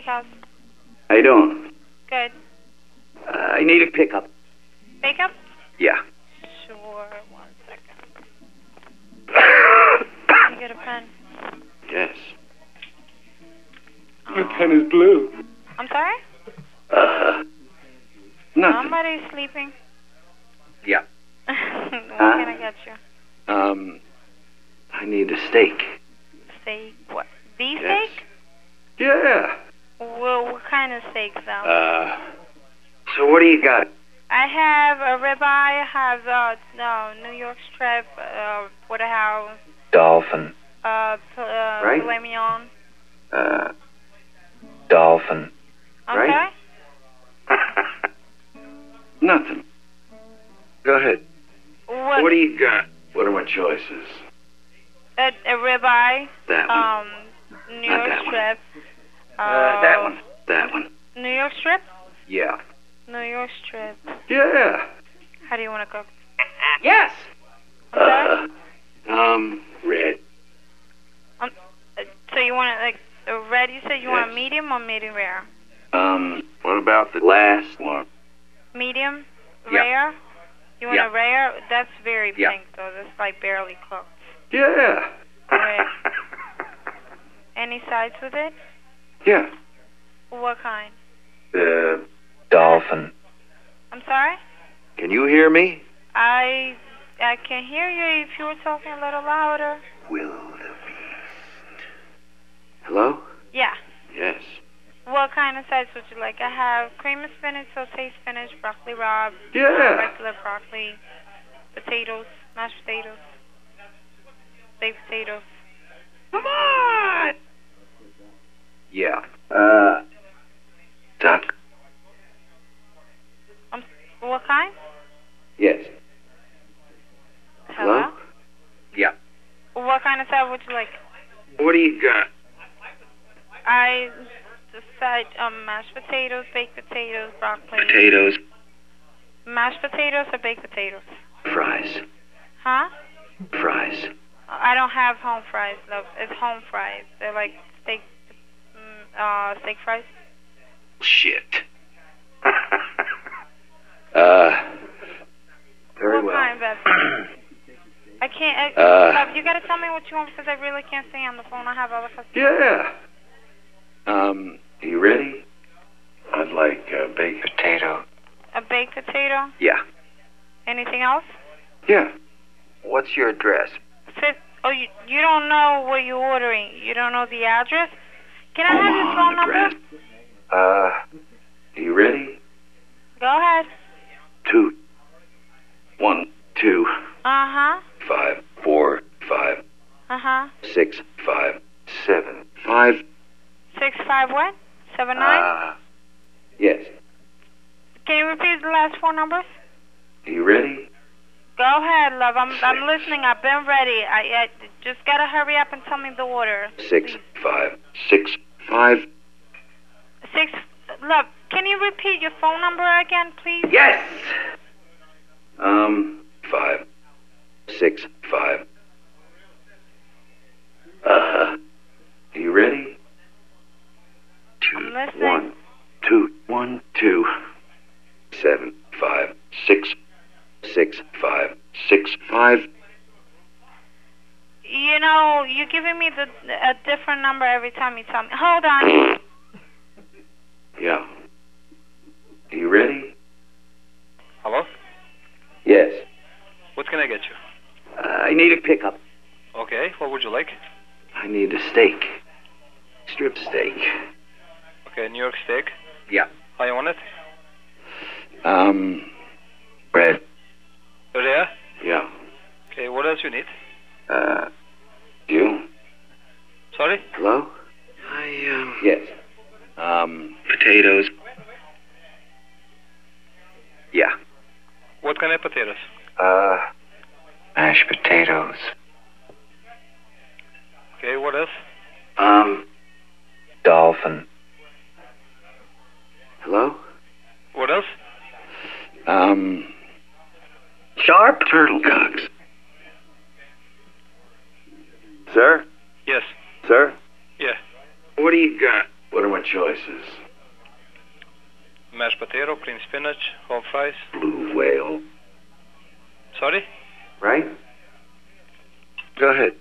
Steakhouse. How you doing? Good. I need a pickup. Pickup? Yeah. Sure. 1 second. Can you get a pen? Yes. My pen is blue. I'm sorry? Nothing. Somebody's sleeping. Yeah. What can I get you? I need a steak. Steak? What? Beef Yes. steak? Yeah. Well, what kind of steak, though? So what do you got? I have a ribeye. I have New York strip, porterhouse, Dolphin. Right. filet mignon. Dolphin. Okay. Right. Nothing. Go ahead. What do you got? What are my choices? A ribeye. That one. New Not York that one. strip. That one. That one. New York strip? Yeah. New York strip. Yeah. How do you want to cook? Yes. Okay. Red. So you want it like a red? You said you want a Yes. medium or medium rare? What about the last one? Medium Yeah. rare. You want Yeah. a rare? That's very Yeah. pink though. That's like barely cooked. Yeah. Rare. Any sides with it? Yeah. What kind? Dolphin. I'm sorry. Can you hear me? I can hear you if you were talking a little louder. Wildebeest. Hello? Yeah. Yes. What kind of sides would you like? I have cream of spinach, sauteed spinach, broccoli rabe, Yeah. regular broccoli, potatoes, mashed potatoes, baked potatoes. Come on. Yeah. Duck. What kind? Yes. Hello? Yeah. What kind of side would you like? What do you got? I decide mashed potatoes, baked potatoes, broccoli. Potatoes. Mashed potatoes or baked potatoes? Fries. Huh? Fries. I don't have home fries, love. It's home fries. They're like steak fries. Shit. Very What well. kind, Beth? I can't. Love, you gotta tell me what you want because I really can't stay on the phone. I have other customers. Yeah. You ready? I'd like a baked potato. A baked potato? Yeah. Anything else? Yeah. What's your address? Oh, you don't know what you're ordering. You don't know the address? Can I have your phone number? You ready? Go ahead. 2 1 2 Uh-huh. 5 4 5 Uh-huh. 6 5 7 5. 65 what? 79? Yes. Can you repeat the last four numbers? You ready? Go ahead, love. I'm listening. I've been ready. I just gotta hurry up and tell me the order. 6 5 6 5. 6. Love, can you repeat your phone number again, please? Yes. 5 6 5. You ready? I'm listening. 1 2 1 2 7 5 6 6 5 6 5. You know, you're giving me a different number every time you tell me. Hold on. Yeah. You ready? Hello? Yes. What can I get you? I need a pickup. Okay, what would you like? I need a steak. Strip steak. Okay, New York steak. Yeah. How you want it? Red. Rare? Yeah. Okay, what else you need? You? Sorry? Hello? Yes. Potatoes. Yeah. What kind of potatoes? Mashed potatoes. Okay, what else? Dolphin. Hello? What else? Sharp turtle cocks. Sir? Yes. Sir? Yeah. What do you got? What are my choices. Mashed potato, cream spinach, home fries. Blue whale. Sorry? Right? Go ahead.